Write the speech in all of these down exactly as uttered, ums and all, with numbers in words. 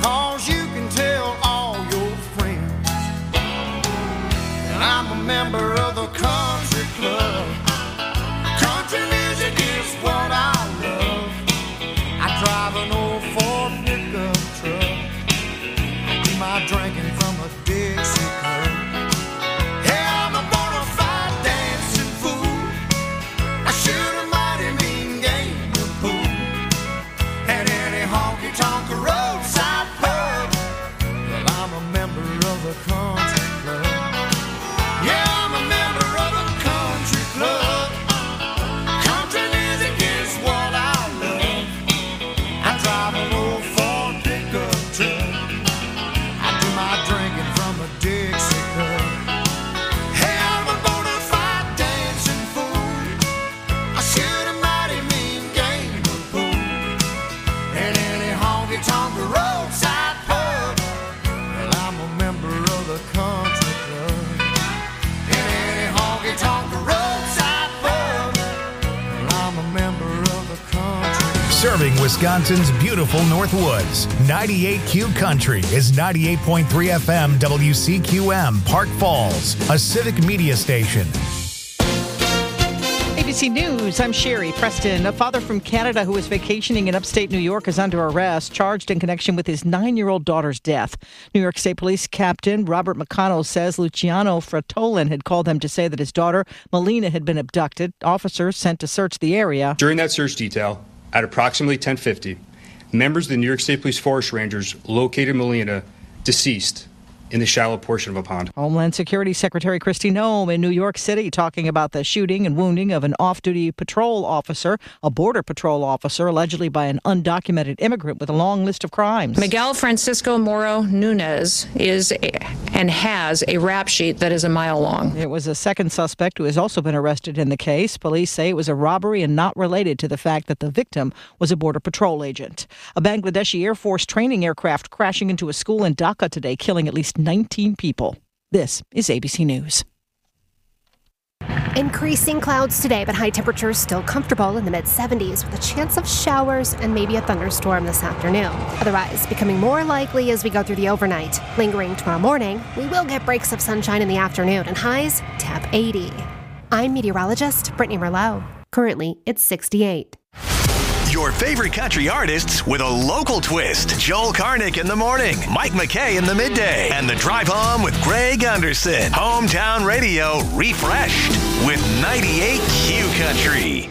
'cause you can tell all your friends. And I'm a member of the country club. Country music is what I love. I drive an old Ford pickup truck. I do my drinking from a Dixie cup. Yeah, I'm a bona fide dancing fool. I shoot a mighty mean game of pool at any honky-tonk roadside pub. Well, I'm a member of the country club. Yeah, I'm a member of the country club. Country music is what I love. I drive an old Ford pickup truck. I do my drinking from a Dixie cup. Hey, I'm a bona fide dancing fool. I shoot a mighty mean game of pool at any honky-tonk roadside pub. Well, I'm a member of the country club. At any honky-tonk roadside pub. Well, I'm a member of the country club. Serving Wisconsin's beautiful Northwoods, ninety-eight Q Country is ninety-eight point three F M W C Q M, Park Falls, a civic media station. A B C News, I'm Sherry Preston. A father from Canada who was vacationing in upstate New York is under arrest, charged in connection with his nine-year-old daughter's death. New York State Police Captain Robert McConnell says Luciano Fratolin had called them to say that his daughter, Melina, had been abducted. Officers sent to search the area. During that search detail, at approximately ten fifty, members of the New York State Police Forest Rangers located Melina deceased in the shallow portion of a pond. Homeland Security Secretary Kristi Noem in New York City talking about the shooting and wounding of an off-duty patrol officer, a border patrol officer, allegedly by an undocumented immigrant with a long list of crimes. Miguel Francisco Moro Nunez is a, and has a rap sheet that is a mile long. It was a second suspect who has also been arrested in the case. Police say it was a robbery and not related to the fact that the victim was a border patrol agent. A Bangladeshi Air Force training aircraft crashing into a school in Dhaka today, killing at least nineteen people. This is A B C News. Increasing clouds today, but high temperatures still comfortable in the mid seventies with a chance of showers and maybe a thunderstorm this afternoon. Otherwise, becoming more likely as we go through the overnight. Lingering tomorrow morning, we will get breaks of sunshine in the afternoon and highs tap eighty. I'm meteorologist Brittany Merlot. Currently, it's sixty-eight. Your favorite country artists with a local twist. Joel Karnick in the morning, Mike McKay in the midday, and the drive home with Greg Anderson. Hometown radio refreshed with ninety-eight Q Country.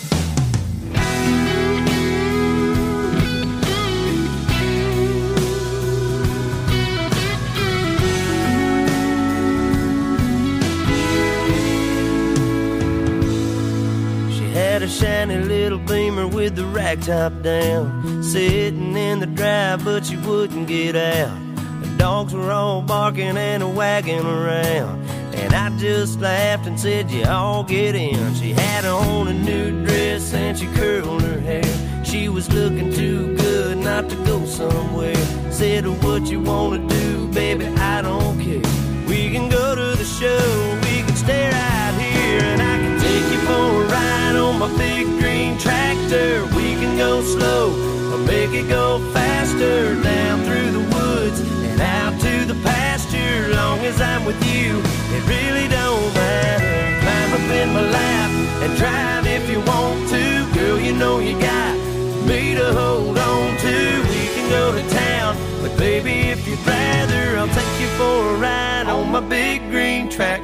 Had a shiny little Beamer with the rag top down, sitting in the drive, but she wouldn't get out. The dogs were all barking and wagging around, and I just laughed and said, you all get in. She had on a new dress and she curled her hair. She was looking too good not to go somewhere. Said, what you wanna do, baby, I don't care. We can go to the show, we can stay right here, and I can take you for a ride on my big green tractor. We can go slow or make it go faster, down through the woods and out to the pasture. Long as I'm with you, it really don't matter. Climb up in my lap and drive if you want to. Girl, you know you got me to hold on to. We can go to town, but baby, if you'd rather, I'll take you for a ride on my big green tractor.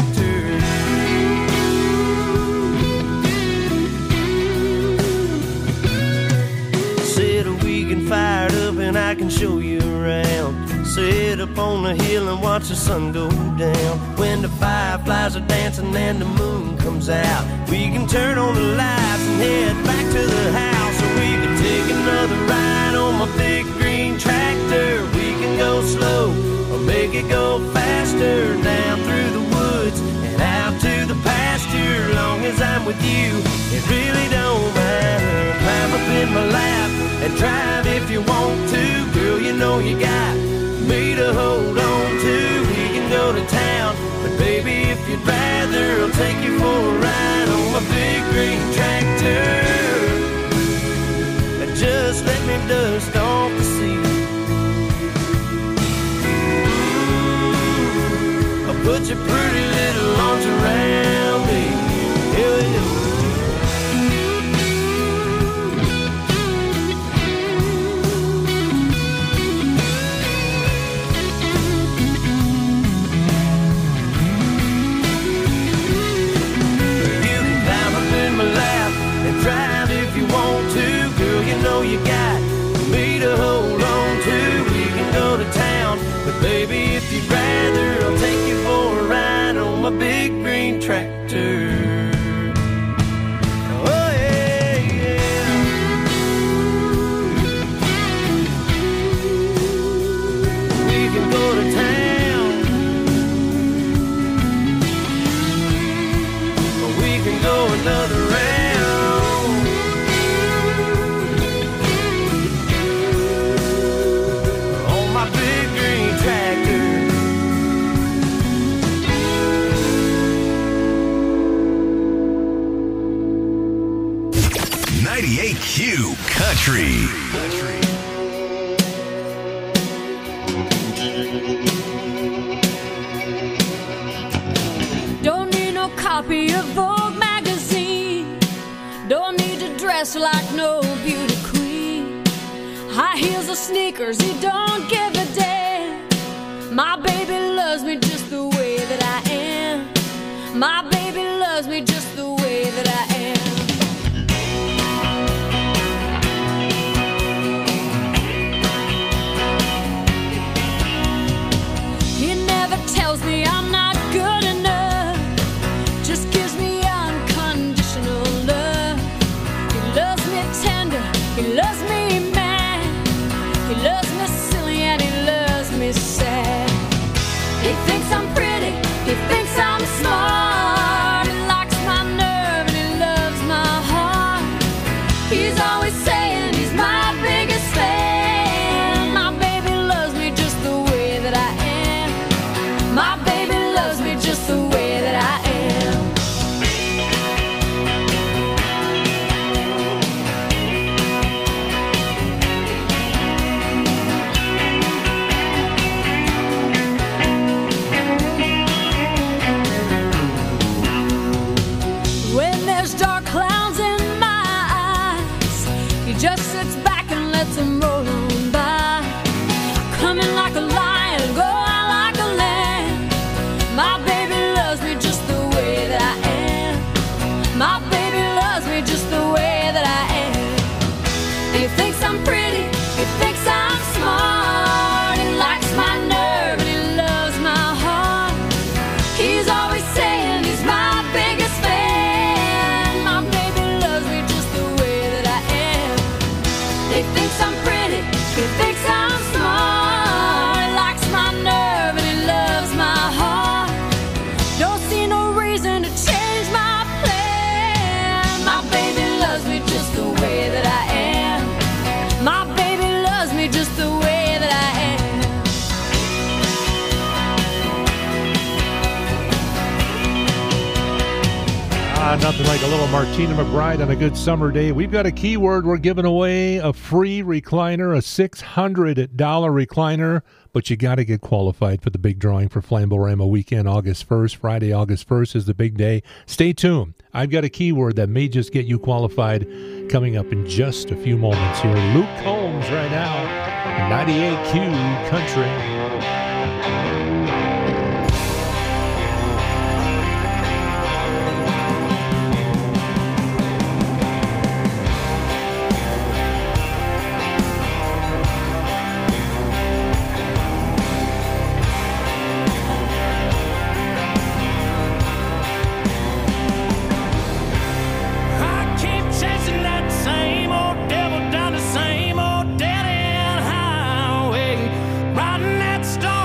Said a weekend fired up and I can show you around. Sit up on the hill and watch the sun go down. When the fireflies are dancing and the moon comes out, we can turn on the lights and head back to the house. Or we can take another ride on my big green tractor. We can go slow or make it go faster, down through the woods and out to the pasture. Long as I'm with you, it really don't matter. Climb up in my lap and drive if you want to. Girl, you know you got me to hold on to. We can go to town, but baby, if you'd rather, I'll take you for a ride on my big green tractor. Just let me dust off the seat. put your pretty little arms around me. Here we go. Drive if you want to, girl, you know you got me to hold on to. We can go to town, but baby, if you'd rather, I'll take you for a ride on my big green tractor. Oh yeah, yeah. We can go to town, or we can go another round. ninety-eight Q Country. Don't need no copy of Vogue magazine. Don't need to dress like no beauty queen. High heels or sneakers, he don't give a damn. My baby loves me just the way that I am. My baby loves me just the way that I am. Tells me I'm not good enough, just gives me unconditional love. He loves me tender, he loves me mad, he loves me silly and he loves me sad. He thinks I'm pretty, he thinks I'm smart, he likes my nerve and he loves my heart. He's always saying he's my biggest fan. My baby loves me just the way that I am. My baby loves me just the way that I am. When there's dark clouds in my eyes, he just sits back and lets them roll on by. Coming like a lion, go out like a lamb. My baby loves me just the way that I am. My baby loves me just the way that I am. He thinks I'm pretty, he thinks I'm smart, he likes my nerve and he loves my heart. He's always saying he's my biggest fan. My baby loves me just the way that I am. He thinks I'm pretty, he thinks I'm smart, he likes my nerve and he loves my heart. Don't see no reason to change my plan. My baby loves me just the way that I am. My baby loves me just the way that I am. Ah, nothing like a little Martina McBride on a good summer day. We've got a keyword. We're giving away a free recliner, a six hundred dollars recliner, but you got to get qualified for the big drawing for Flamborama weekend, August first. Friday, August first is the big day. Stay tuned. I've got a keyword that may just get you qualified coming up in just a few moments here. Luke Combs right now, ninety-eight Q Country. Riding that storm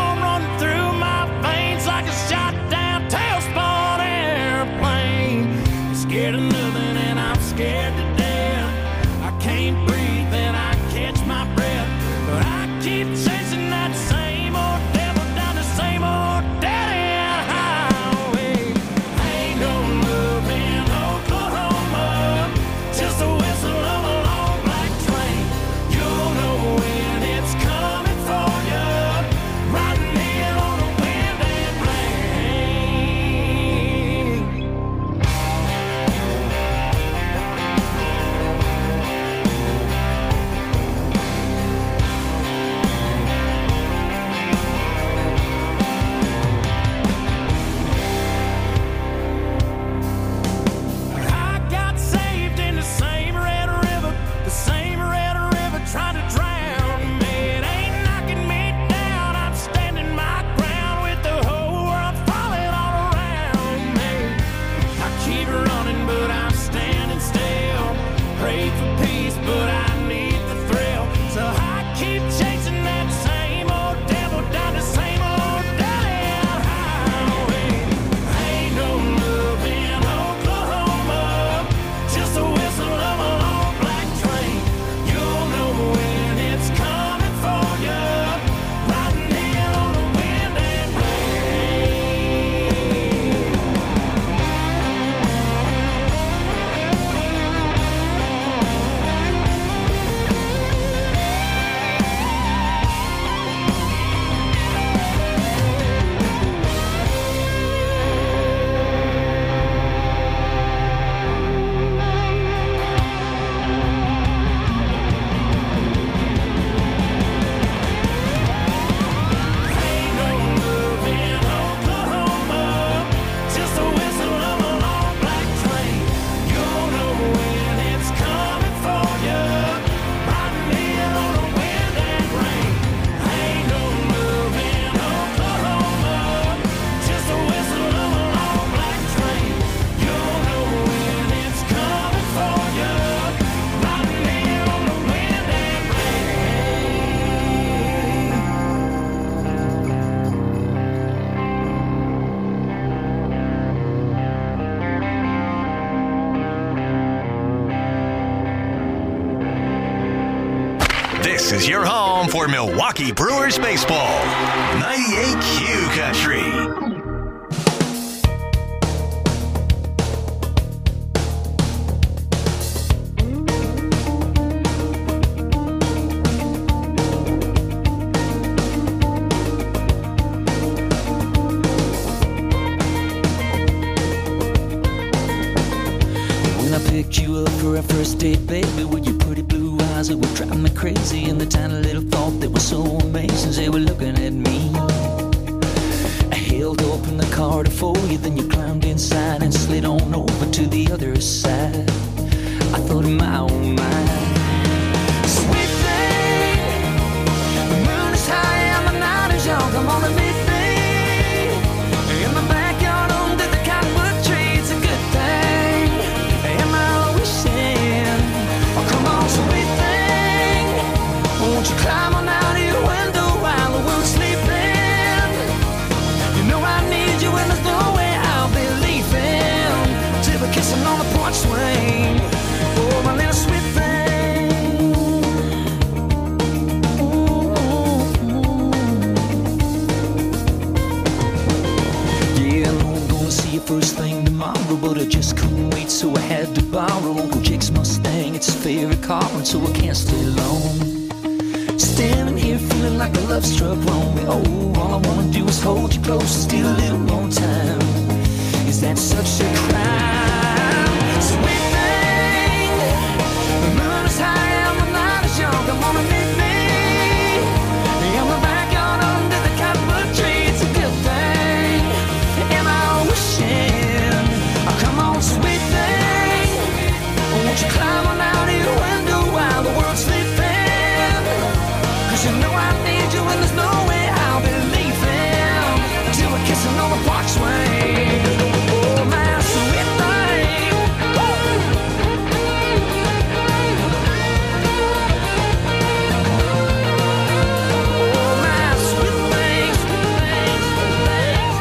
This is your home for Milwaukee Brewers baseball. ninety-eight Q Country. You up for our first date, baby, with your pretty blue eyes that were driving me crazy, and the tiny little thought that was so amazing, they were looking at me. I held open the car to for you, then you climbed inside and slid on over to the other side. I thought in my own mind, sweet thing, the moon is high and the night is young, come on and meet me in the backyard under the cottonwood tree. It's a good thing. Sweet thing, won't you climb on out of your window while the world's sleeping? You know I need you and there's no way I'll be leaving till we're kissing on the porch swing. Oh, my little sweet thing. Yeah, I know I'm gonna see you first thing tomorrow, but I just couldn't wait, so I had to borrow Uncle Jake's Mustang. It's his favorite car, and so I can't stay long. Standing here feeling like a love struck wrong. Oh, all I wanna do is hold you close and steal a little more time. Is that such a crime? Sweet thing, the moon is high and the night is young. Come on and meet me in the backyard under the cottonwood tree. It's a good thing. Am I wishing? Oh, come on, sweet thing, won't you climb on out of your window while the world's sleeping? Cause you know I need you and there's no way I'll be leaving till we're kissing on the porch swing. Oh, my sweet thing. Oh, my sweet thing, sweet thing, sweet thing,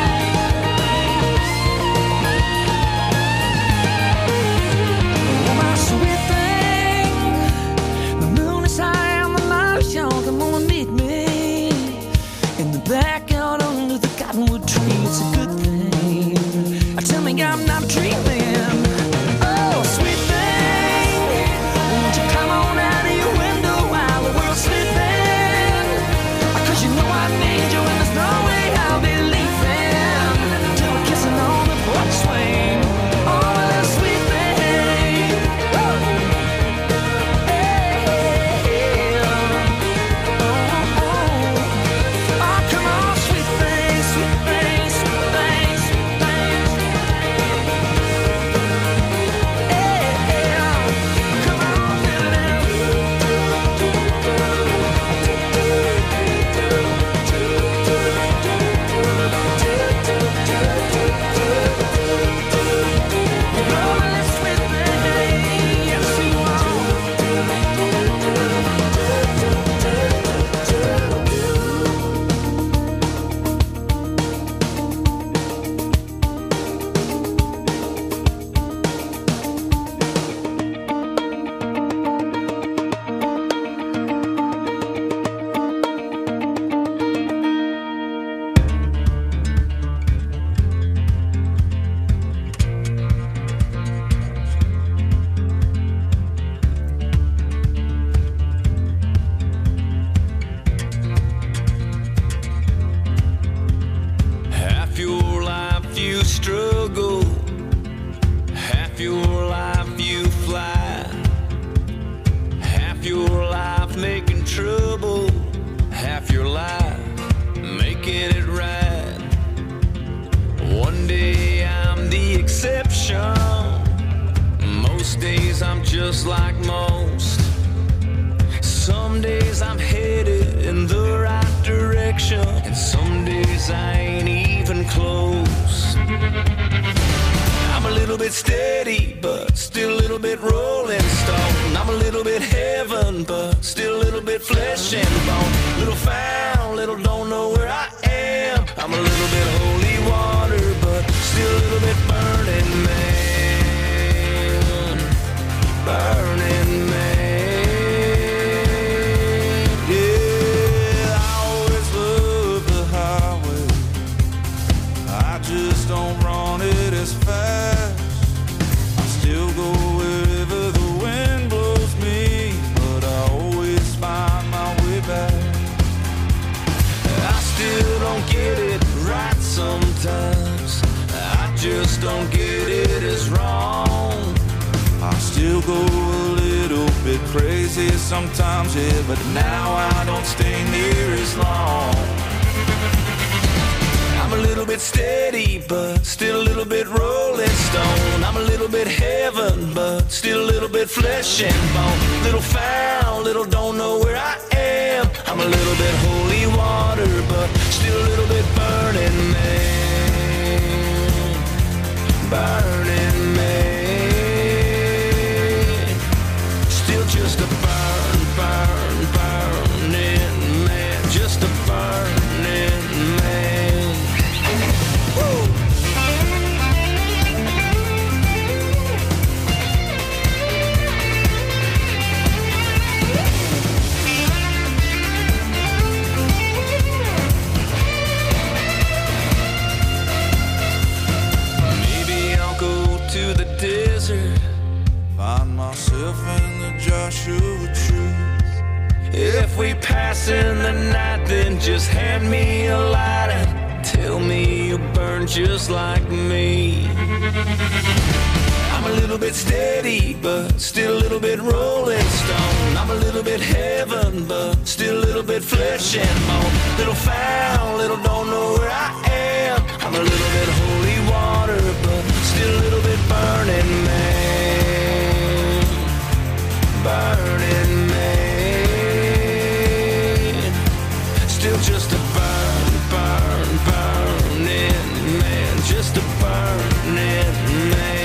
sweet thing. Sweet thing, the moon is high and the night is young. Come on and meet me in the backyard under the cottonwood tree. It's a good thing. Tell me I'm not dreaming. Oh, sweet thing, won't you come on out of your window while the world's sleeping? Cause you know I need you and there's no way I'll be leaving till we're kissing on the porch swing. Oh, that sweet thing. Oh, come on, sweet thing, sweet thing, sweet thing, sweet thing. Come on, Half your life you struggle, half your life you fly, half your life making trouble, half your life making it right. One day I'm the exception, most days I'm just like most. Some days I'm headed in the right direction, and some days I ain't even close. I'm a little bit steady, but still a little bit rolling stone. I'm a little bit heaven, but still a little bit flesh and bone. Little found, little don't know where I am. I'm a little bit holy water, but still a little bit burning man. Burning man. just don't get it is wrong. I still go a little bit crazy sometimes, yeah, but now I don't stay near as long. I'm a little bit steady, but still a little bit rolling stone. I'm a little bit heaven, but still a little bit flesh and bone. Little foul, little don't know where I am. I'm a little bit holy water, but still a little bit burning man. Burning man. Still just a burn, burn, burning man. Just a burning man. Find myself in the Joshua Tree. If we pass in the night, then just hand me a light and tell me you burn just like me. I'm a little bit steady, but still a little bit rolling stone. I'm a little bit heaven, but still a little bit flesh and bone. Little foul, little don't know where I am. I'm a little bit holy water, but still a little bit burning man. Burning man. Still just a burn, burn, burning man. Just a burning man.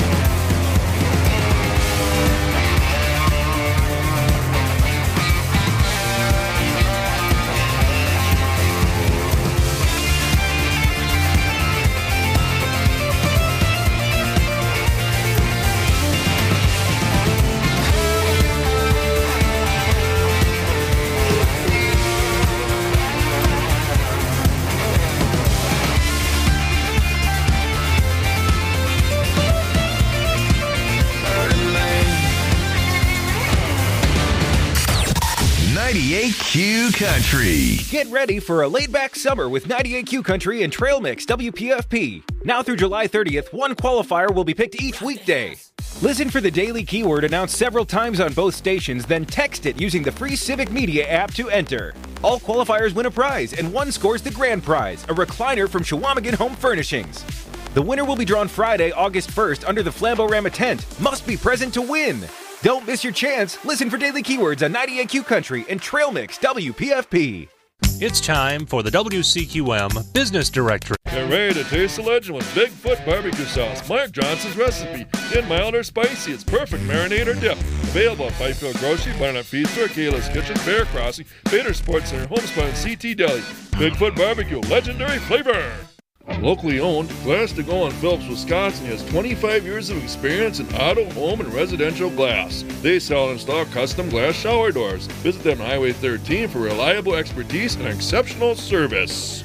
ninety-eight Q Country. Get ready for a laid-back summer with ninety-eight Q Country and Trail Mix W P F P. Now through July thirtieth, one qualifier will be picked each weekday. Listen for the daily keyword announced several times on both stations, then text it using the free Civic Media app to enter. All qualifiers win a prize, and one scores the grand prize, a recliner from Chequamegon Home Furnishings. The winner will be drawn Friday, August first under the Flamborama tent. Must be present to win. Don't miss your chance. Listen for daily keywords on ninety-eight Q Country and Trail Mix W P F P. It's time for the W C Q M Business Directory. Get ready to taste the legend with Bigfoot barbecue sauce. Mark Johnson's recipe. In mild or spicy, it's perfect marinade or dip. Available at Fifield Grocery, Barnett Feed Store, Kayla's Kitchen, Bear Crossing, Bader Sports Center, Homespun, and C T Deli. Bigfoot barbecue, legendary flavor. Locally owned, Glass to Go in Phillips, Wisconsin has twenty-five years of experience in auto, home, and residential glass. They sell and install custom glass shower doors. Visit them on Highway thirteen for reliable expertise and exceptional service.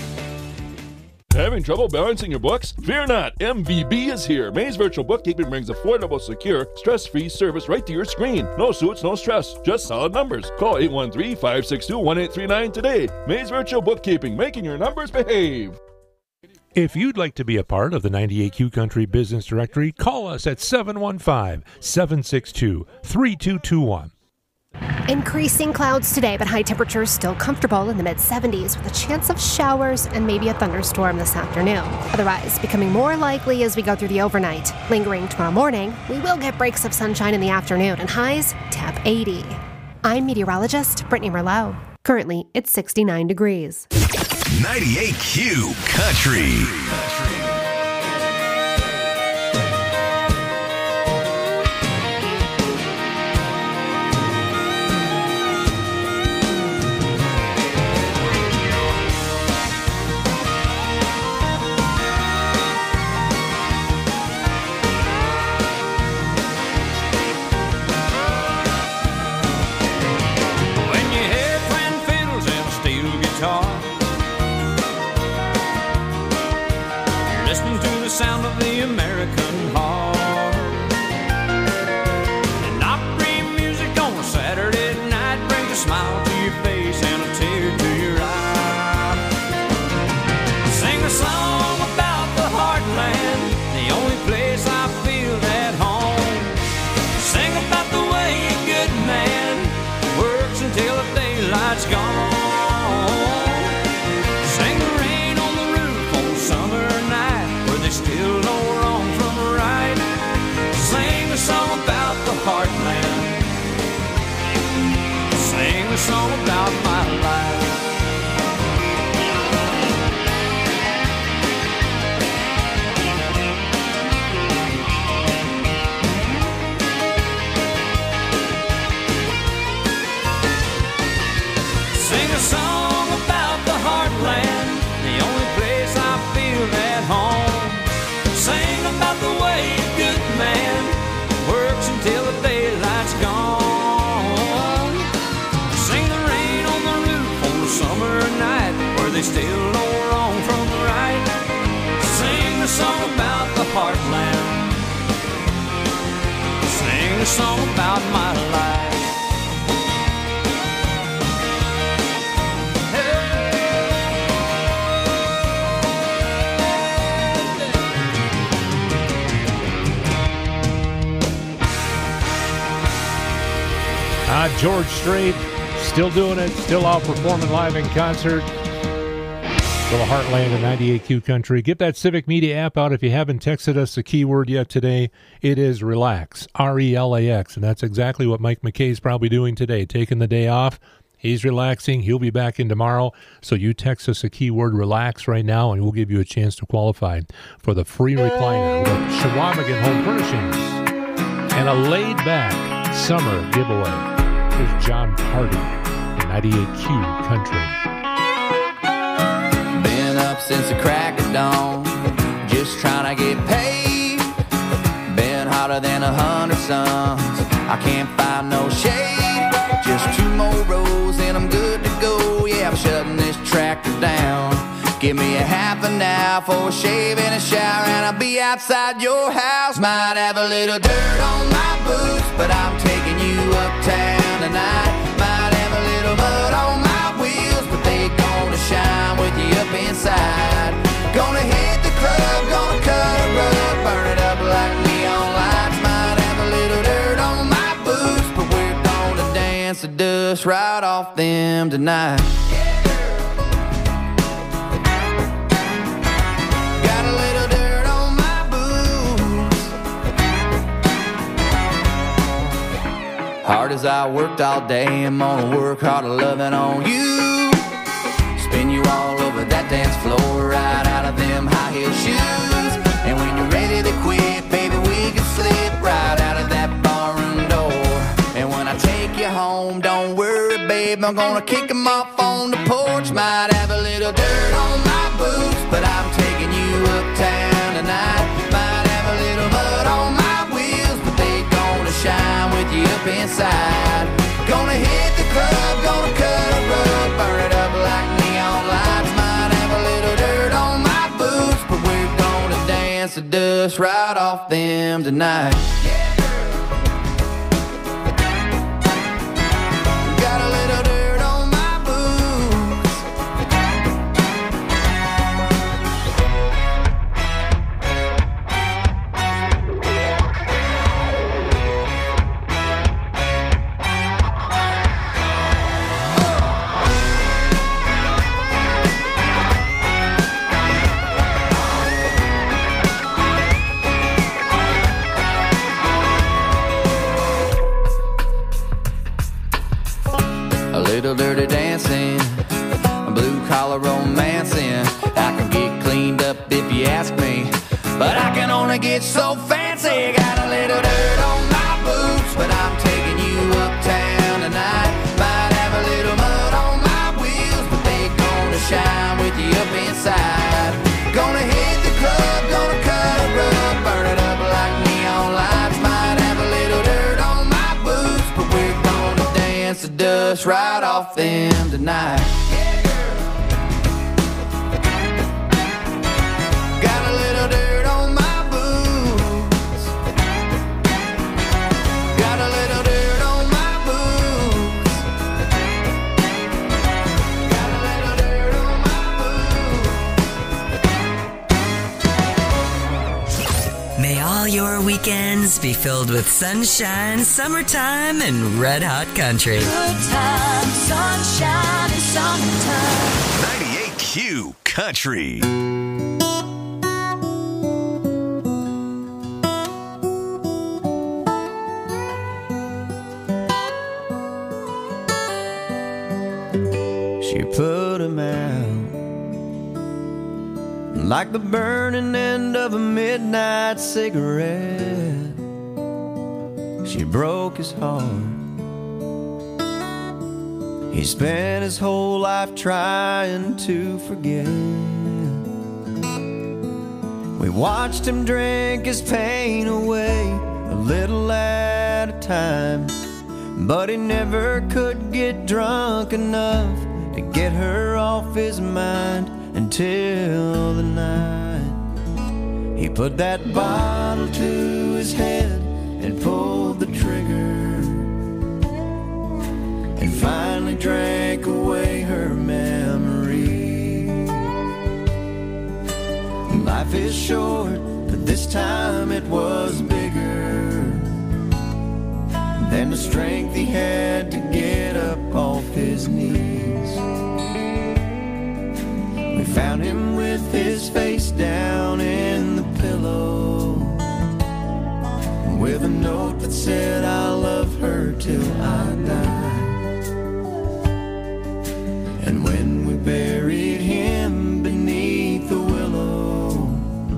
Having trouble balancing your books? Fear not, M V B is here. Maze Virtual Bookkeeping brings affordable, secure, stress-free service right to your screen. No suits, no stress, just solid numbers. Call eight one three, five six two, one eight three nine today. Maze Virtual Bookkeeping, making your numbers behave. If you'd like to be a part of the ninety-eight Q Country Business Directory, call us at seven one five, seven six two, three two two one. Increasing clouds today, but high temperatures still comfortable in the mid seventies with a chance of showers and maybe a thunderstorm this afternoon. Otherwise, becoming more likely as we go through the overnight. Lingering tomorrow morning, we will get breaks of sunshine in the afternoon and highs tap eighty. I'm meteorologist Brittany Merlot. Currently, it's sixty-nine degrees. ninety-eight Q Country. Sound of the American heart. And opry music on a Saturday night brings a smile to your face and a tear to your eye. Sing a song about the heartland summer night where they still know wrong from right. Sing a song about the heartland. Sing a song about my life. Ah, George Strait, still doing it, still out performing live in concert. Little Heartland of ninety-eight Q Country. Get that Civic Media app out if you haven't texted us the keyword yet today. It is relax, R E L A X, and that's exactly what Mike McKay is probably doing today, taking the day off. He's relaxing. He'll be back in tomorrow. So you text us a keyword relax right now, and we'll give you a chance to qualify for the free recliner with Chequamegon Home Furnishings and a laid-back summer giveaway. Here's John Party in ninety-eight Q Country. Been up since the crack of dawn, just trying to get paid. Been hotter than a hundred suns, I can't find no shade. Just two more rows and I'm good to go. Yeah, I'm shutting this tractor down. Give me a half an hour for a shave and a shower, and I'll be outside your house. Might have a little dirt on my boots, but I'm taking you uptown tonight. Might have a little mud on my wheels, but they gonna shine with you up inside. Gonna hit the club, gonna cut a rug, burn it up like neon lights. Might have a little dirt on my boots, but we're gonna dance the dust right off them tonight. Hard as I worked all day, I'm gonna work hard at loving on you. Spin you all over that dance floor, right out of them high heel shoes. And when you're ready to quit, baby, we can slip right out of that barroom door. And when I take you home, don't worry, babe, I'm gonna kick them off on the porch. Might have a little dirt on my boots, but I'm taking you uptown tonight. Might have a little mud on my wheels, but they gonna shine with you up inside. Gonna hit the club, gonna cut a rug, burn it up like neon lights. Might have a little dirt on my boots, but we're gonna dance the dust right off them tonight. Got a little dirt on my boots. Little dirty dancing, blue collar romancing. I can get cleaned up if you ask me, but I can only get so fancy. Got a little dirt on my boots, but I'm taking you uptown tonight. Might have a little mud on my wheels, but they gonna shine with you up inside. Gonna hit the club, gonna cut a rug, burn it up like neon lights. Might have a little dirt on my boots, but we're gonna dance the dust right off them tonight. Got a little dirt on my boots. Got a little dirt on my boots. Got a little dirt on my boots. May all your weekends be filled with sunshine, summertime, and red hot country. Good time, sunshine, and summertime. ninety-eight Q Country. She put him out like the burning end of a midnight cigarette. She broke his heart. He spent his whole life trying to forget. We watched him drink his pain away, a little at a time, but he never could get drunk enough to get her off his mind until the night he put that bottle to his head and pulled the trigger and finally drank away her memory. Life is short, but this time it was bigger than the strength he had to get up off his knees. We found him with his face down in the pillow, with a note that said, I'll love her till I die. And when we buried him beneath the willow,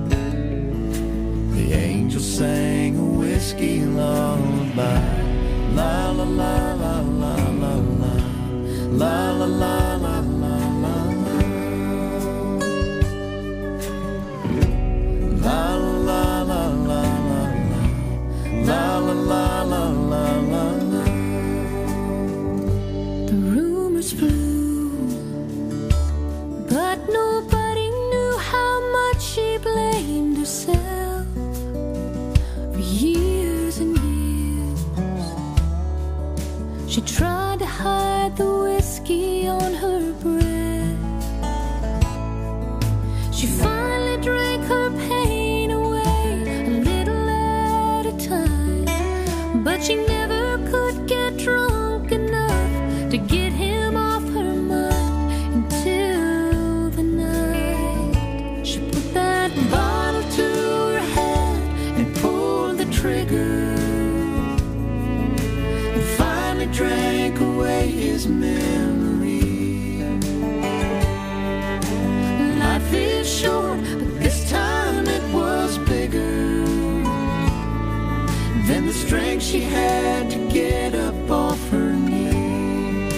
the angel sang a whiskey lullaby. La la la la la la la, la la la la la la la, la la la la la, la la la la la la. The rumors flew, but nobody knew how much she blamed herself for years and years. She tried to hide the whiskey on her breath. She finally drank her pain away a little at a time, but she never could get drunk enough to get him off her mind until the night she put that bottle to her head and pulled the trigger, drank away his memory. Life is short, but this time it was bigger than the strength she had to get up off her knees.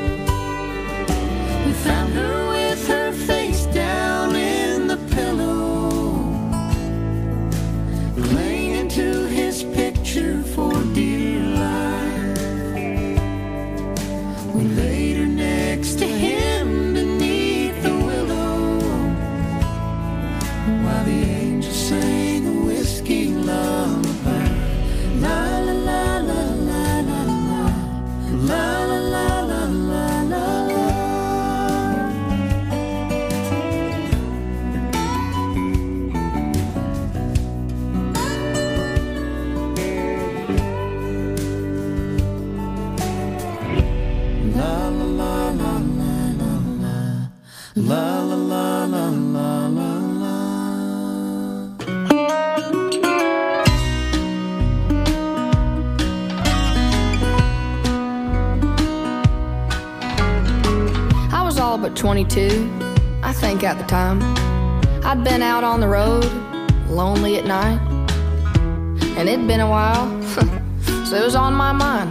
We found her with her face down in the pillow, clinging to his picture for dear life. We laid her next to him beneath the willow, while the angel sang a whiskey lullaby. La la la la la la la, la la la la la la la. La la la la la la la la la la. I was all but twenty-two, I think at the time. I'd been out on the road, lonely at night, and it'd been a while, so it was on my mind.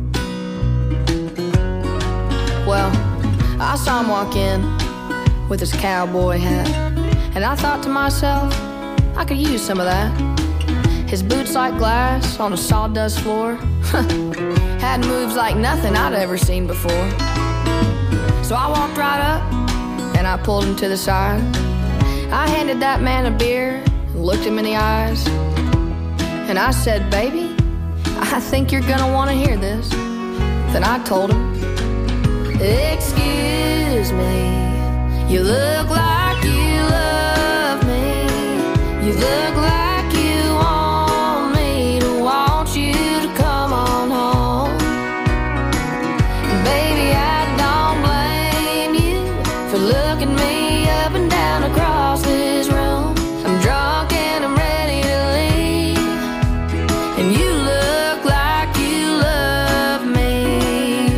Well, I saw him walk in with his cowboy hat, and I thought to myself, I could use some of that. His boots like glass on a sawdust floor had moves like nothing I'd ever seen before. So I walked right up and I pulled him to the side. I handed that man a beer and looked him in the eyes, and I said, baby, I think you're gonna want to hear this. Then I told him, excuse me, you look like you love me. You look like you want me to want you to come on home. Baby, I don't blame you for looking me up and down across this room. I'm drunk and I'm ready to leave, and you look like you love me.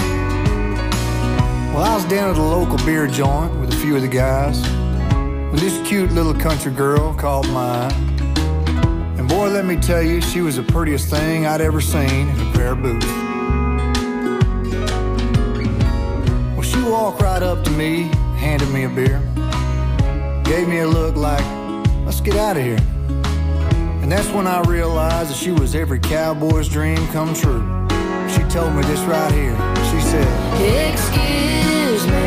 Well, I was down at a local beer joint with a few of the guys when this cute little country girl caught my eye. And boy, let me tell you, she was the prettiest thing I'd ever seen in a pair of boots. Well, she walked right up to me, handed me a beer, gave me a look like, let's get out of here. And that's when I realized that she was every cowboy's dream come true. She told me this right here. She said, excuse me,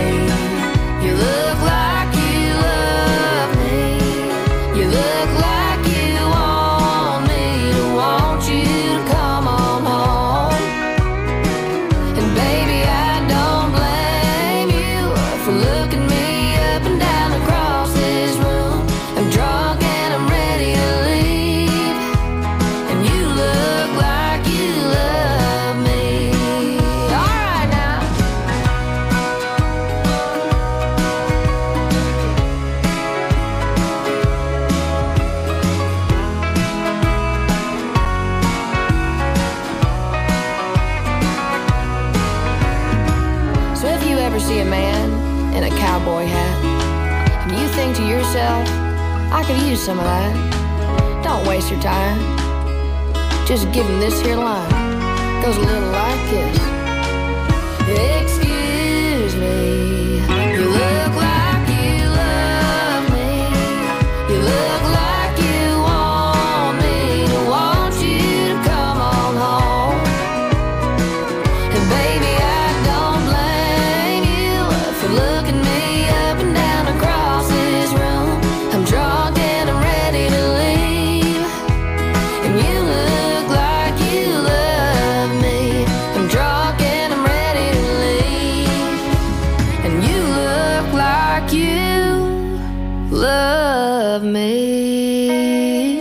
and a cowboy hat. And you think to yourself, I could use some of that. Don't waste your time. Just give him this here line. Goes a little like this. Excuse me, you look like you love me. You look like you want me to want you to come on home. And baby, I don't blame you for looking me up and down across this room. I'm drunk and I'm ready to leave. And you look like you love me. I'm drunk and I'm ready to leave. And you look like you love me.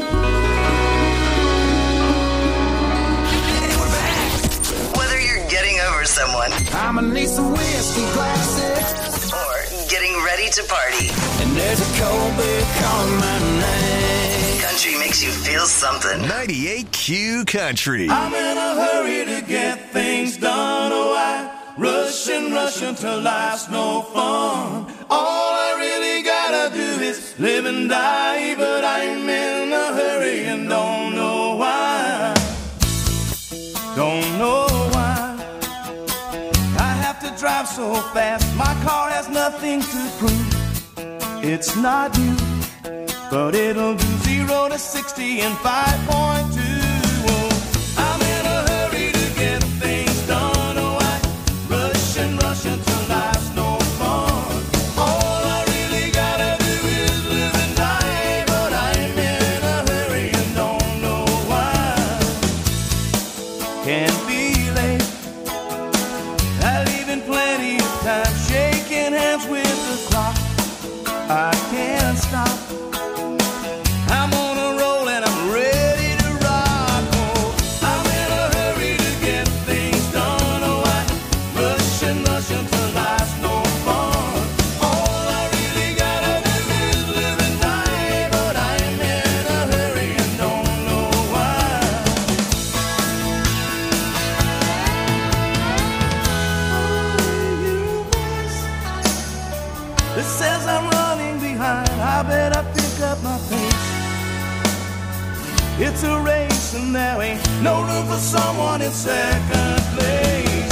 Whether you're getting over someone I'ma need some whiskey glasses or getting ready to party, and there's a cold beer calling my name. country makes you feel something. ninety-eight Q Country. I'm in a hurry to get things done. Oh, I rush and rush until life's no fun. All I really gotta do is live and die, but I'm in a hurry and don't know why. Don't know why I have to drive so fast. My car has nothing to prove. It's not you, but it'll do zero to sixty in five point two. Oh, I'm in a hurry to get things done. Oh, I rush and rush until life's no fun. All I really gotta do is live and die, but I'm in a hurry and don't know why. Can't be late. I leave in plenty of time, shaking hands with the clock. I can't stop. I'm on a roll and I'm ready to rock. Oh, I'm in a hurry to get things done. Oh, I rush and rush until life's no fun. All I really gotta do is live and die, but I'm in a hurry and don't know why. It says I'm running behind. I better pick up my pace. It's a race and there ain't no room for someone in second place.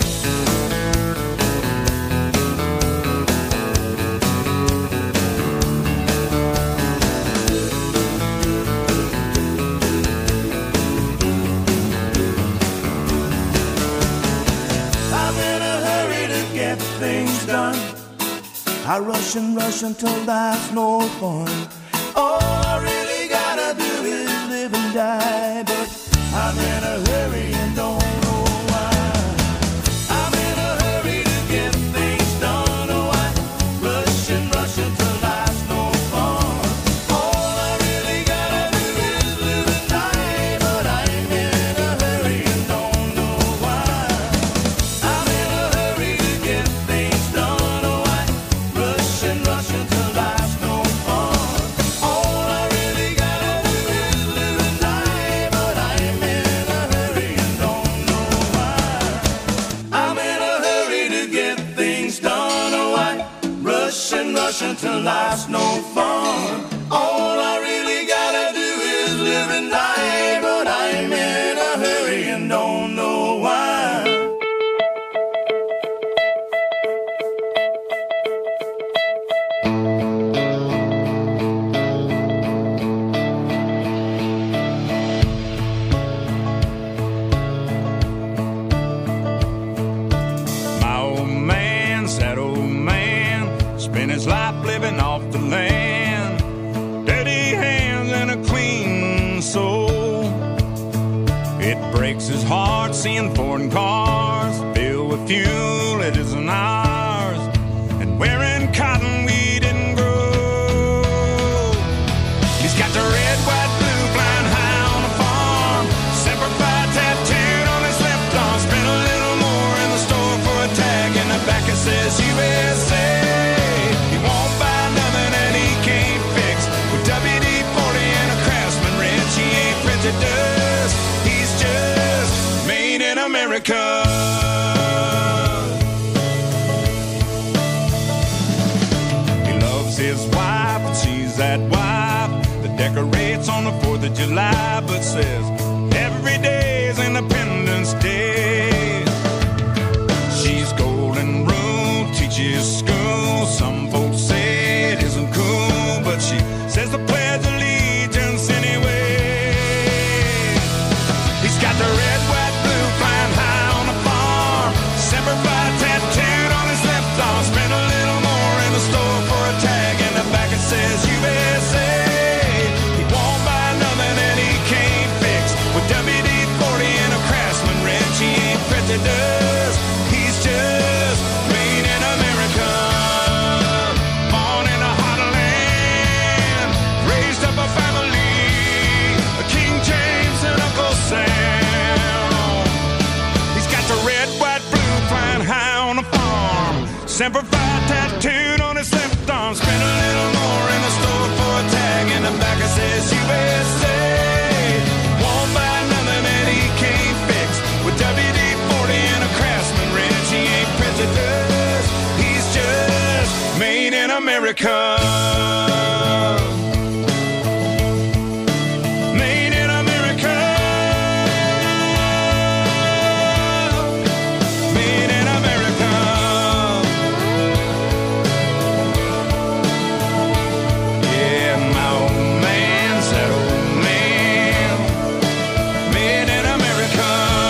I'm in a hurry to get things done. I rush and rush until there's no fun. All I really gotta do is live and die, but I'm in a hurry and don't know why. I'm in a hurry to get things done. Oh, I rush and rush until there's no fun. All I really gotta do is live and die, but I'm in a hurry and don't know why. I'm in a hurry to get things done. Oh, I rush and rush until there's no fun. All I really gotta do is live and die, but I'm in a hurry and don't know why. I'm in a hurry to get things done. Oh, I rush and rush until life's no fun. All I really gotta do is live and die, but I'm in a hurry and don't know why. My old man, sad old man, spent his life living off the land. Dirty hands and a clean soul. It breaks his heart seeing foreign cars filled with fuel it isn't ours, and wearing cotton we didn't grow. He's got the red, white, blue flying high on the farm, Semper Fi tattooed on his left arm. Spent a little more in the store for a tag, and the back it says U S A. He won't buy nothing that he can't fix. With W D forty and a Craftsman wrench, he ain't printed dust. He's just made in America. his wife, and she's that wife that decorates on the fourth of July, but says every day is Independence Day. She's golden rule, teaches school. Some folks say it isn't cool, but she says the Pledge of Allegiance anyway. He's got the red, white, blue flying high on the farm. Semper Fi tattooed on his left arm. Spent a little more in the store for a tag, and the back it says U S A. He won't buy nothing that he can't fix. With W D forty and a Craftsman wrench, he ain't prejudiced. He's just made in America. Born in a hot land, raised up a family, a King James and Uncle Sam. He's got the red, white, blue flying high on the farm. Semper Fi tattooed on his left arm. Spent a little more in the store for a tag, and the back it says U S A. Won't buy nothing that he can't fix. With W D forty and a Craftsman wrench, he ain't prejudiced. He's just made in America. Made in America. Made in America. Yeah, my old man's that old man. Made in America.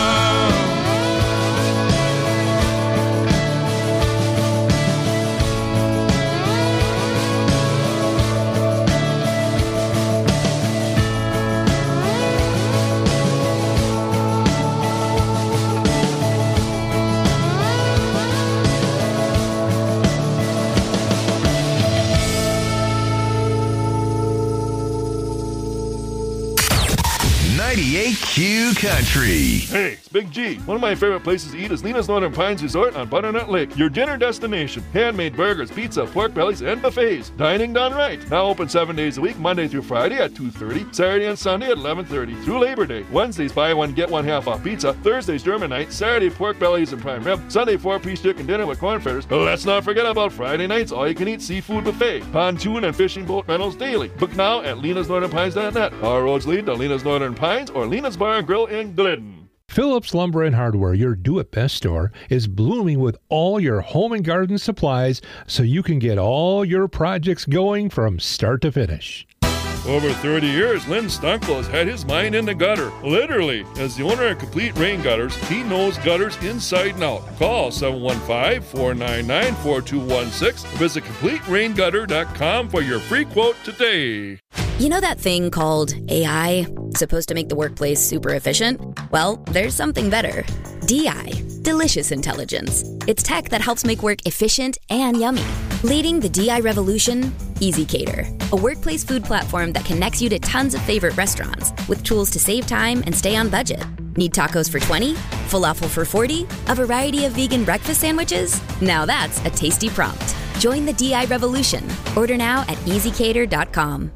ninety-eight Q Country. Hey, it's Big G. One of my favorite places to eat is Lena's Northern Pines Resort on Butternut Lake. Your dinner destination. Handmade burgers, pizza, pork bellies, and buffets. Dining done right. Now open seven days a week, Monday through Friday at two thirty, Saturday and Sunday at eleven thirty, through Labor Day. Wednesdays, buy one, get one half off pizza. Thursdays, German night. Saturday, pork bellies and prime rib. Sunday, four-piece chicken dinner with corn fritters. Let's not forget about Friday nights, all-you-can-eat seafood buffet. Pontoon and fishing boat rentals daily. Book now at lenas northern pines dot net. Our roads lead to Lena's Northern Pines or Lena's Bar and Grill in Glidden. Phillips Lumber and Hardware, your do-it-best store, is blooming with all your home and garden supplies so you can get all your projects going from start to finish. Over thirty years, Lynn Stunkel has had his mind in the gutter. Literally. As the owner of Complete Rain Gutters, he knows gutters inside and out. Call seven one five, four nine nine, four two one six. Visit complete rain gutter dot com for your free quote today. You know that thing called A I? Supposed to make the workplace super efficient? Well, there's something better. D I, Delicious Intelligence. It's tech that helps make work efficient and yummy. Leading the D I revolution, EasyCater, a workplace food platform that connects you to tons of favorite restaurants with tools to save time and stay on budget. Need tacos for twenty? Falafel for forty? A variety of vegan breakfast sandwiches? Now that's a tasty prompt. Join the D I revolution. Order now at easy cater dot com.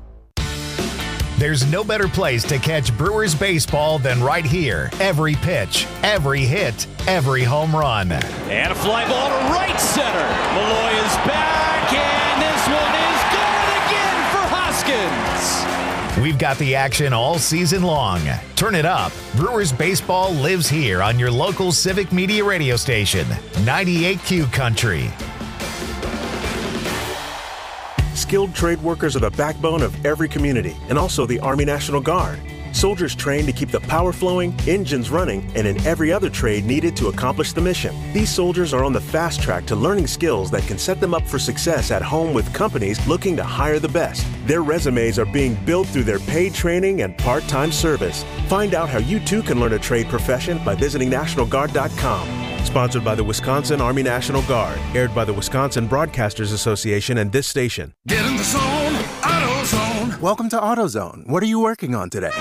There's no better place to catch Brewers baseball than right here. Every pitch, every hit, every home run. And a fly ball to right center. Malloy is back, and this one is gone again for Hoskins. We've got the action all season long. Turn it up. Brewers baseball lives here on your local Civic Media radio station, ninety-eight Q Country. Skilled trade workers are the backbone of every community, and also the Army National Guard. Soldiers trained to keep the power flowing, engines running, and in every other trade needed to accomplish the mission. These soldiers are on the fast track to learning skills that can set them up for success at home with companies looking to hire the best. Their resumes are being built through their paid training and part-time service. Find out how you too can learn a trade profession by visiting national guard dot com. Sponsored by the Wisconsin Army National Guard. Aired by the Wisconsin Broadcasters Association and this station. Get in the zone, AutoZone. Welcome to AutoZone. What are you working on today?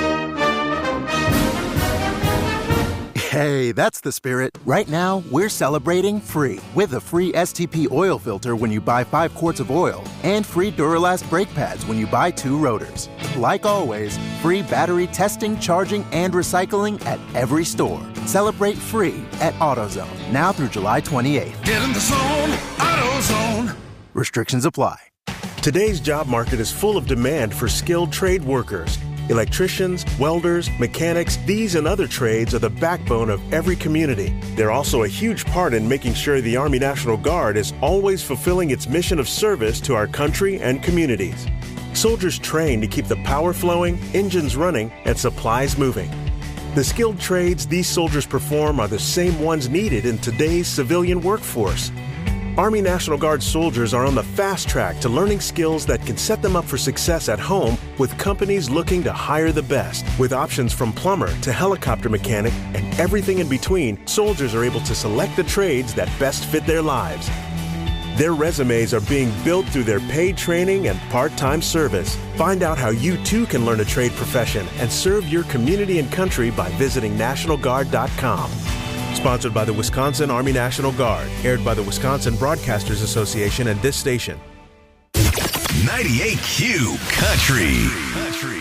Hey, that's the spirit. Right now, we're celebrating free with a free S T P oil filter when you buy five quarts of oil and free Duralast brake pads when you buy two rotors. Like always, free battery testing, charging, and recycling at every store. Celebrate free at AutoZone, now through July twenty-eighth. Get in the zone, AutoZone. Restrictions apply. Today's job market is full of demand for skilled trade workers. Electricians, welders, mechanics, these and other trades are the backbone of every community. They're also a huge part in making sure the Army National Guard is always fulfilling its mission of service to our country and communities. Soldiers train to keep the power flowing, engines running, and supplies moving. The skilled trades these soldiers perform are the same ones needed in today's civilian workforce. Army National Guard soldiers are on the fast track to learning skills that can set them up for success at home with companies looking to hire the best. With options from plumber to helicopter mechanic and everything in between, soldiers are able to select the trades that best fit their lives. Their resumes are being built through their paid training and part-time service. Find out how you too can learn a trade profession and serve your community and country by visiting National Guard dot com. Sponsored by the Wisconsin Army National Guard. Aired by the Wisconsin Broadcasters Association and this station. ninety-eight Q Country. Country.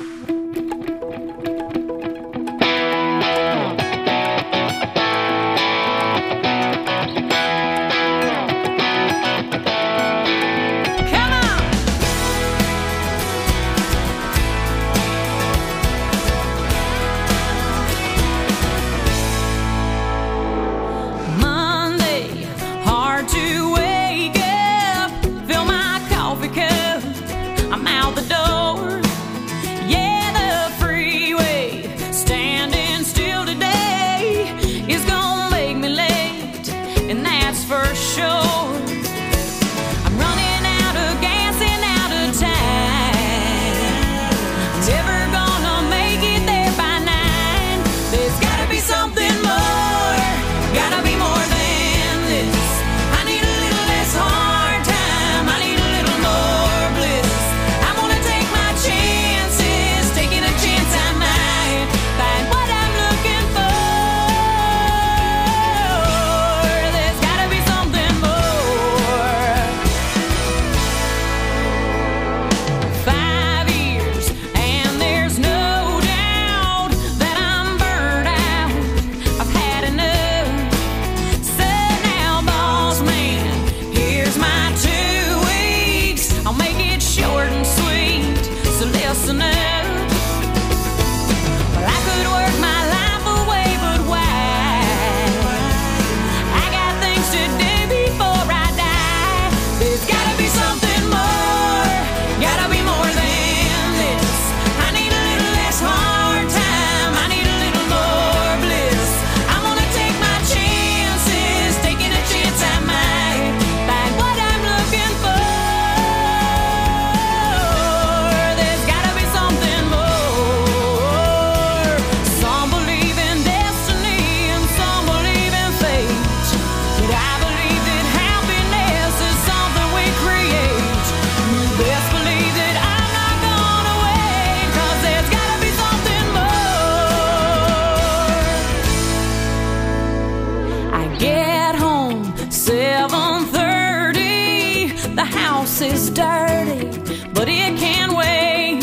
Is dirty, but it can wait.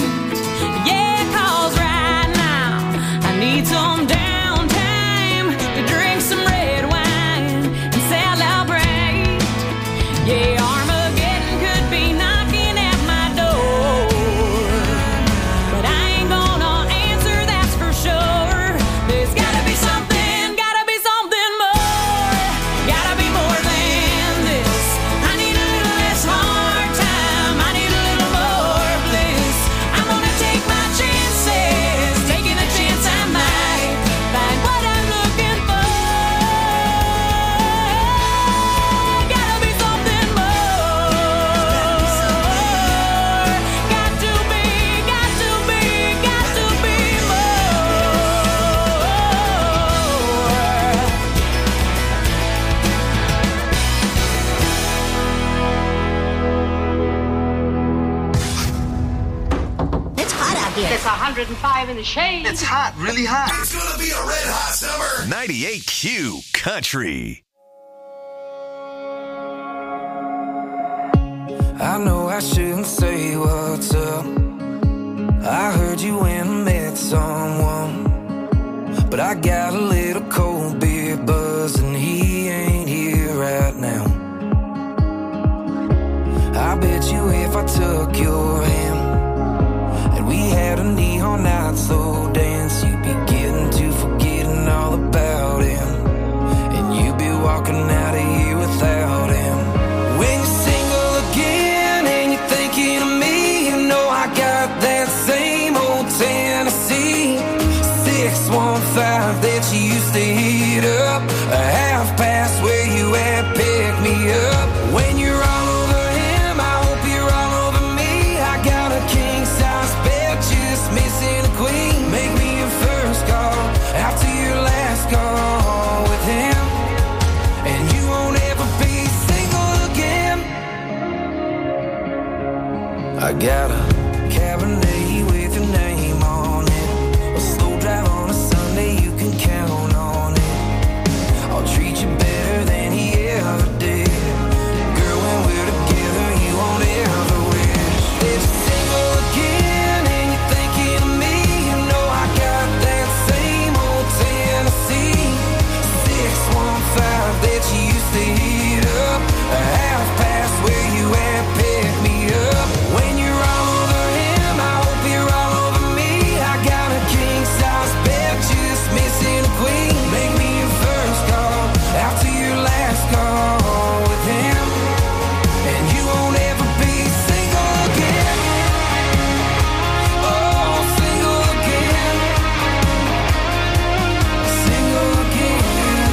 Yeah, 'cause right now I need some downtime to drink some red wine and celebrate. Yeah, Armageddon could be knocking at my door, but I ain't gonna answer, that's for sure. There's gotta be something, gotta be something more, gotta be more than this. I need a little less harm. It's one hundred five in the shade. It's hot, really hot. It's gonna be a red hot summer. ninety-eight Q Country. I know I shouldn't say what's up. I heard you went and met someone, but I got a little cold beer buzz and he ain't here right now. I bet you if I took your hand and we had a neon night slow dance, you'd be getting to forgetting all about him, and you'd be walking out of here without him. When you're single again and you're thinking of me, you know I got that same old Tennessee six one five that you used to heat up, a half past where you at, pick me up. When you're all over him, I hope you're all over me. I got a king size bed, just missing a queen. Make me your first call after your last call with him, and you won't ever be single again. I got a Cabernet with your name on it, a slow drive on a Sunday, you can count on it. I'll treat you better than he ever did. Girl, when we're together, you won't ever wish that you're single again and you're thinking of me. You know I got that same old Tennessee six one five that you used to heat up, a half past where you at, pick me up. When you're all over him, I hope you're all over me. I got a king size bed, just missing a queen. Make me your first call after your last call with him, and you won't ever be single again. Oh, single again, single again.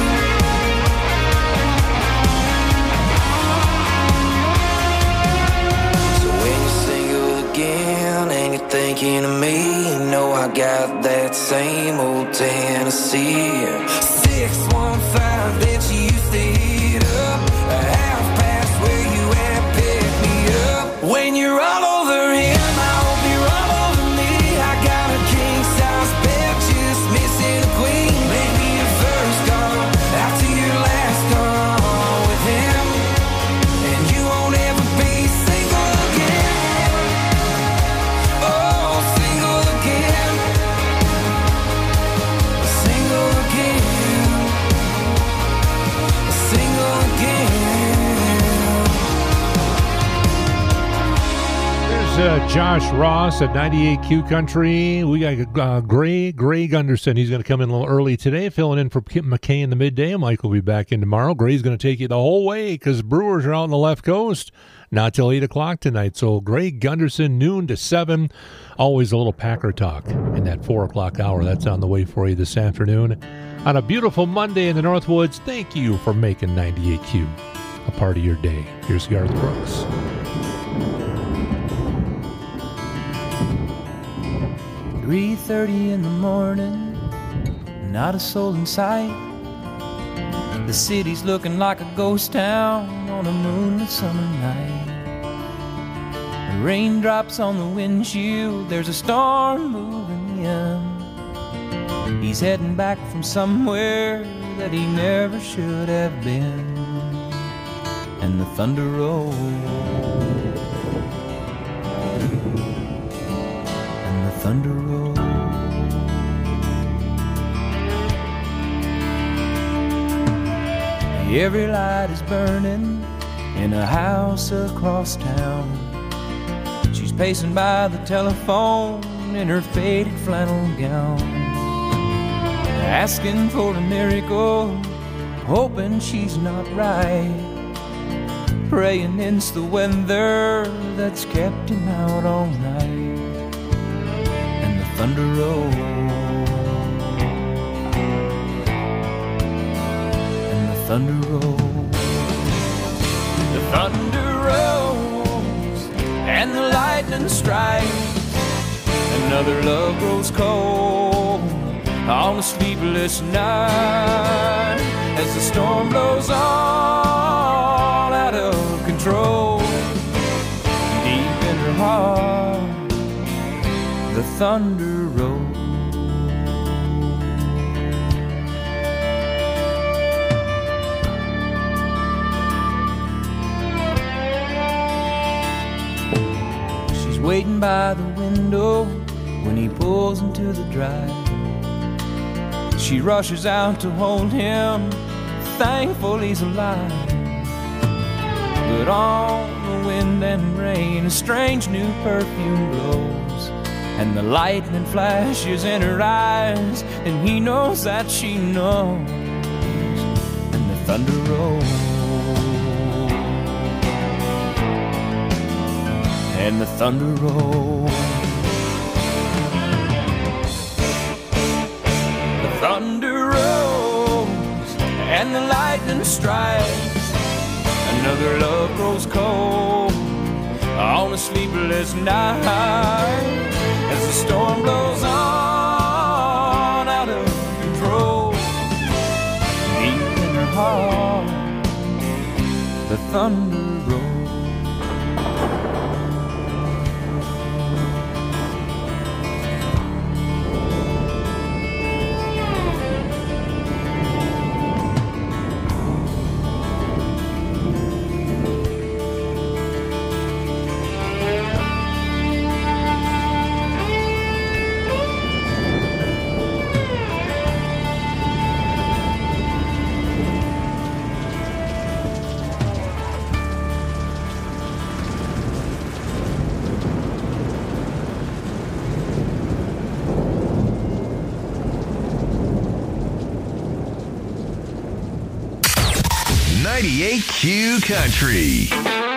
So when you're single again and you're thinking of me, you know I got that same old Tennessee six one five that you used to heat up, a half past where you at, pick me up. When you're all over him, I hope you're all over me. I got a king size bed, just missing a queen. Make me your first call after your last call with him, and you won't ever be single again. Oh, single again, single again, single again. There's uh, Josh Ross at ninety-eight Q Country. We got uh, Gray, Gray Gunderson. He's going to come in a little early today, filling in for Kip McKay in the midday. Mike will be back in tomorrow. Gray's going to take you the whole way because Brewers are out on the left coast. Not till eight o'clock tonight. So Gray Gunderson, noon to seven. Always a little Packer talk in that four o'clock hour. That's on the way for you this afternoon. On a beautiful Monday in the Northwoods, thank you for making ninety-eight Q a part of your day. Here's Garth Brooks. three thirty in the morning, not a soul in sight. The city's looking like a ghost town on a moonlit summer night. The raindrops on the windshield, there's a storm moving in. He's heading back from somewhere that he never should have been. And the thunder rolls, and the thunder rolls. Every light is burning in a house across town. She's pacing by the telephone in her faded flannel gown, asking for a miracle, hoping she's not right, praying it's the weather that's kept him out all night. And the thunder rolls, thunder rolls, the thunder rolls, and the lightning strikes. Another love grows cold on a sleepless night as the storm blows all out of control. Deep in her heart, the thunder rolls. Waiting by the window when he pulls into the drive. She rushes out to hold him, thankful he's alive. But on the wind and rain a strange new perfume blows, and the lightning flashes in her eyes, and he knows that she knows, and the thunder rolls, and the thunder rolls. The thunder rolls, and the lightning strikes, another love grows cold on a sleepless night, as the storm blows on out of control. Deep in her heart, the thunder rolls. ninety-eight Q Country.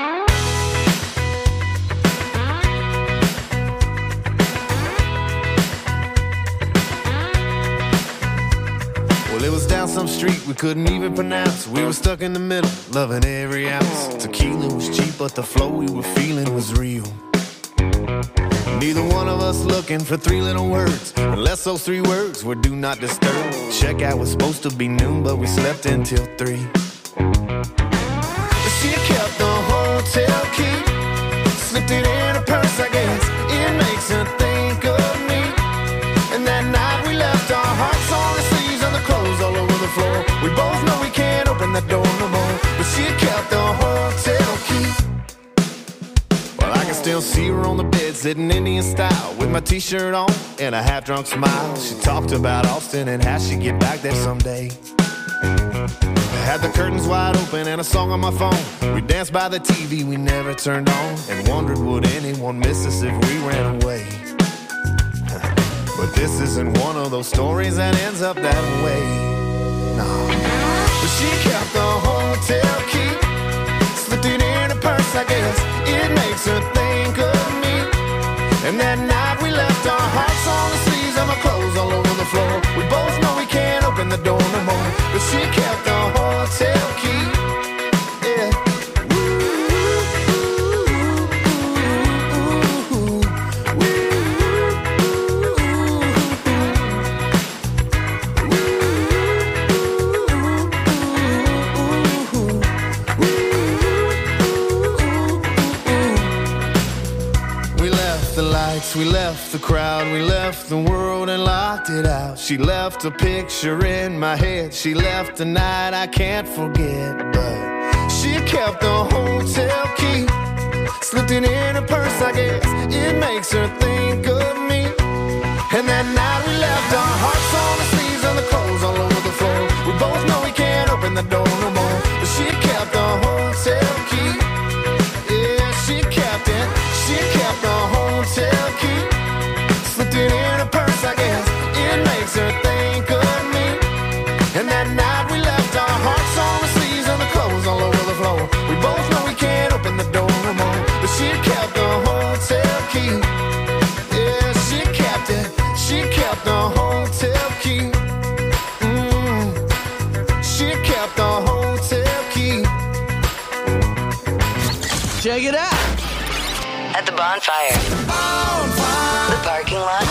Well, it was down some street we couldn't even pronounce. We were stuck in the middle, loving every ounce. Tequila was cheap, but the flow we were feeling was real. Neither one of us looking for three little words, unless those three words were do not disturb. Checkout was supposed to be noon, but we slept until three. She kept the hotel key, slipped it in her purse, I guess. It makes her think of me. And that night we left our hearts on the sleeves and the clothes all over the floor. We both know we can't open that door no more, but she kept the hotel key. Well, I can still see her on the bed, sitting Indian style, with my t-shirt on and a half-drunk smile. She talked about Austin and how she'd get back there someday. Had the curtains wide open and a song on my phone. We danced by the T V we never turned on, and wondered would anyone miss us if we ran away. But this isn't one of those stories that ends up that way. No. But she kept the hotel key, slipped it in her purse, I guess. It makes her think of me. And that night we left our hearts on the sleeves and my clothes all over the floor. We both know we can't open the door no more, but she kept the hotel key. Yeah. We left the crowd, we left the world and locked it out. She left a picture in my head, she left a night I can't forget. But she kept the hotel key, slipped it in her purse, I guess. It makes her think of me. And that night we left our hearts on the sleeves and the clothes all over the floor. We both know we can't open the door no more, but she kept the hotel key. Yeah, she kept it, she kept the hotel key. Slipped it in her purse, I guess. It makes her think of me. And that night we left our hearts on the sleeves and the clothes all over the floor. We both know we can't open the door no more, but she kept the hotel key. Yeah, she kept it. She kept the hotel key. Mm. She kept the hotel key. Check it out. At the bonfire, bonfire, the parking lot,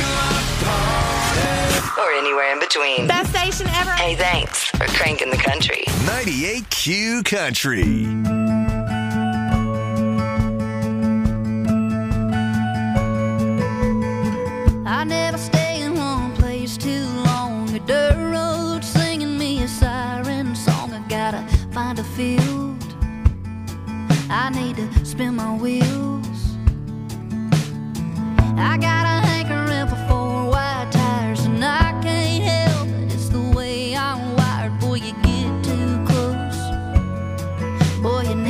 or anywhere in between. Best station ever. Hey, thanks for cranking the country. ninety-eight Q Country. I never stay in one place too long. A dirt road singing me a siren song. I gotta find a field. I need to spin my wheels. I got a hankering for four wide tires, and I can't help it, it's the way I'm wired. Boy, you get too close, boy, you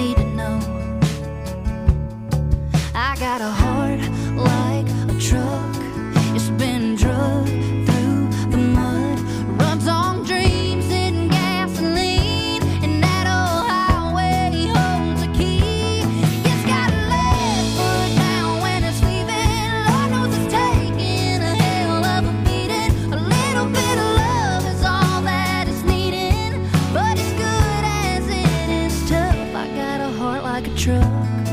got a heart like a truck. It's been drugged through the mud. Runs on dreams and gasoline. And that old highway holds a key. It's got a left foot down when it's leaving. Lord knows it's taking a hell of a beating. A little bit of love is all that it's needing. But as good as it is tough, I got a heart like a truck.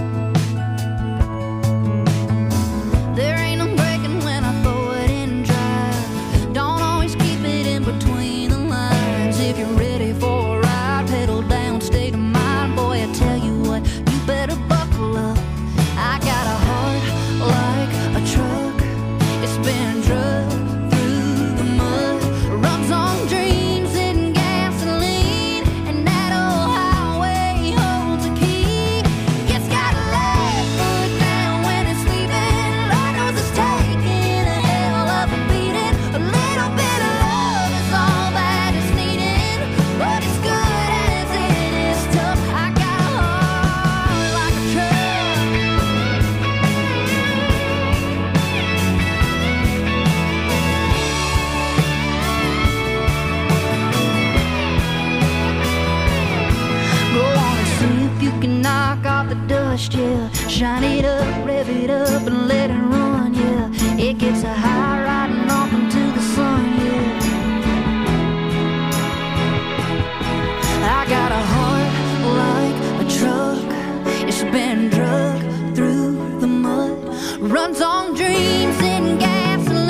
There ain't no breaking when I throw it in drive. Don't always keep it in between the lines. If you're ready for a ride, pedal down, state of mind. Boy, I tell you what, you better buckle up. I got a heart like a truck. It's been drugged through the mud. Runs on dreams and gasoline. And that old highway holds a key. It's got a left foot down when it's leaving. Lord knows it's taking a hell of a beating. A little bit of love is all that it's needing. But as good as it is tough, I got a heart like a truck. Go on and see if you can knock off the dust, yeah. Shine it up, rev it up, and let it run, yeah. It gets a high riding off into the sun, yeah. I got a heart like a truck. It's been drugged through the mud. Runs on dreams